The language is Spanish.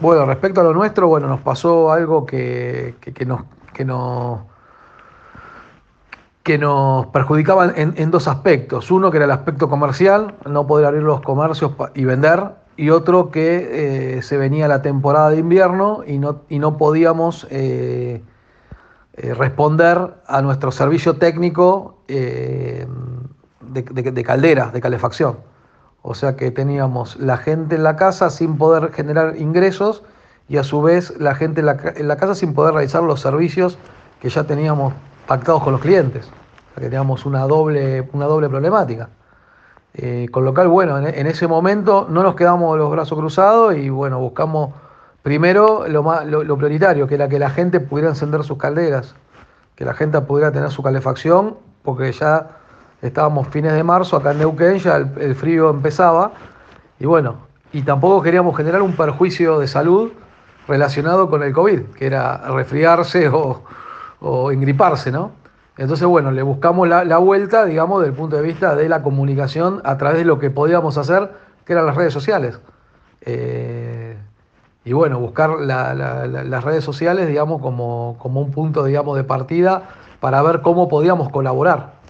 Bueno, respecto a lo nuestro, bueno, nos pasó algo que nos perjudicaba en dos aspectos. Uno que era el aspecto comercial, no poder abrir los comercios y vender, y otro que se venía la temporada de invierno y no podíamos responder a nuestro servicio técnico de calderas, de calefacción. O sea que teníamos la gente en la casa sin poder generar ingresos y a su vez la gente en la casa sin poder realizar los servicios que ya teníamos pactados con los clientes. O sea que teníamos una doble problemática. Con lo cual, bueno, en ese momento no nos quedamos los brazos cruzados y bueno, buscamos primero lo prioritario, que era que la gente pudiera encender sus calderas, que la gente pudiera tener su calefacción, porque ya estábamos fines de marzo, acá en Neuquén ya el frío empezaba, y bueno, y tampoco queríamos generar un perjuicio de salud relacionado con el COVID, que era resfriarse o engriparse, ¿no? Entonces, bueno, le buscamos la vuelta, digamos, desde el punto de vista de la comunicación a través de lo que podíamos hacer, que eran las redes sociales. Eh, y bueno, buscar las redes sociales, digamos, como un punto, digamos, de partida para ver cómo podíamos colaborar.